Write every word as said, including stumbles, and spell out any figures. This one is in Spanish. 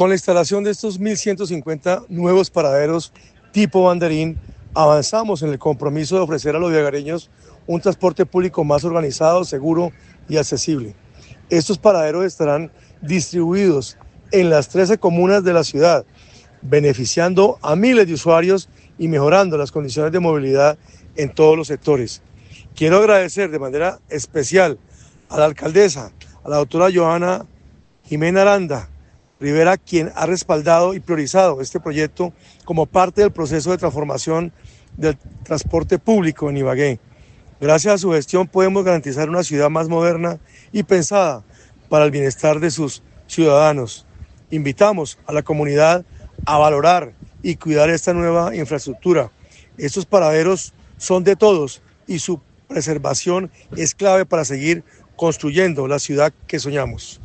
Con la instalación de estos mil ciento cincuenta nuevos paraderos tipo banderín, avanzamos en el compromiso de ofrecer a los viagareños un transporte público más organizado, seguro y accesible. Estos paraderos estarán distribuidos en las trece comunas de la ciudad, beneficiando a miles de usuarios y mejorando las condiciones de movilidad en todos los sectores. Quiero agradecer de manera especial a la alcaldesa, a la doctora Johanna Jimena Aranda Rivera, quien ha respaldado y priorizado este proyecto como parte del proceso de transformación del transporte público en Ibagué. Gracias a su gestión podemos garantizar una ciudad más moderna y pensada para el bienestar de sus ciudadanos. Invitamos a la comunidad a valorar y cuidar esta nueva infraestructura. Estos paraderos son de todos y su preservación es clave para seguir construyendo la ciudad que soñamos.